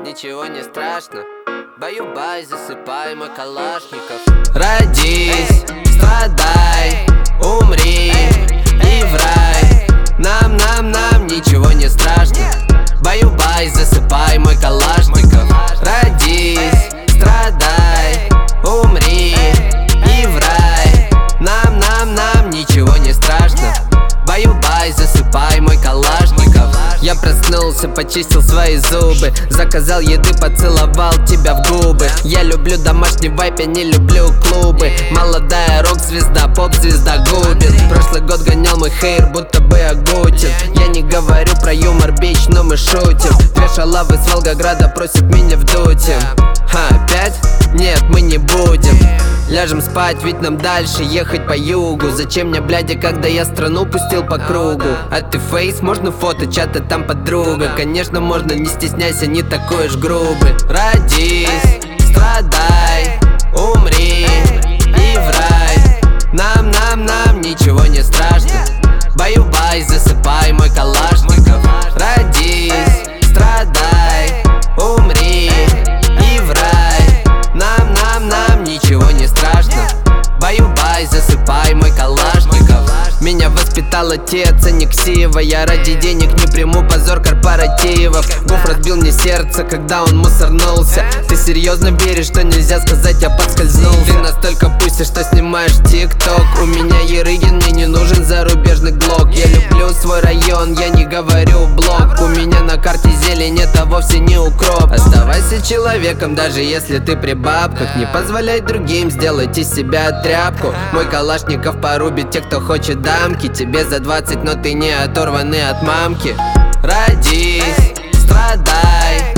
ничего не страшно. Баю-бай, засыпай, мой калашников. Родись, страдай, умри и в рай. Нам ничего не страшно. Баю-бай, засыпай, мой калашников. Родись, страдай, умри и в рай. Нам ничего не страшно. Баю-бай, засыпай, мой калашников. Я проснулся, почистил свои зубы, заказал еды, поцеловал тебя в губы. Я люблю домашний вайп, я не люблю клубы. Молодая рок-звезда, поп-звезда губит. Прошлый год гонял мой хейр, будто бы Агутин. Я не говорю про юмор, бич, но мы шутим. Две шалавы с Волгограда просят меня вдуть им. Опять? Нет, мы не будем. Ляжем спать, ведь нам дальше ехать по югу. Зачем мне, блядя, когда я страну пустил по кругу? А ты фейс, можно фото, чата там подруга. Конечно, можно, не стесняйся, не такой уж грубый. Родись, страдай, умри и в рай. Нам ничего не страшно. Баю-бай, засыпай, мой калашников. Родись, страдай, умри и в рай. Нам ничего не страшно. Баю-бай, засыпай, мой калашников. Меня воспитал отец, а не ксива. Я ради денег не приму позор корпоративов. Гуф разбил мне сердце, когда он мусорнулся. Ты серьезно веришь, что нельзя сказать, я подскользнулся? Ты настолько пустишь, что снимаешь тик-ток. У меня Ерыгин, мне не нужен зарубежный глок. Я люблю свой район, я не говорю блок. У меня на карте зелень, это вовсе не укроп. Оставайся человеком, даже если ты при бабках. Не позволяй другим сделать из себя тряпку. Мой калашников порубит тех, кто хочет дамки. Тебе за 20, но ты не оторванный от мамки. Родись, страдай,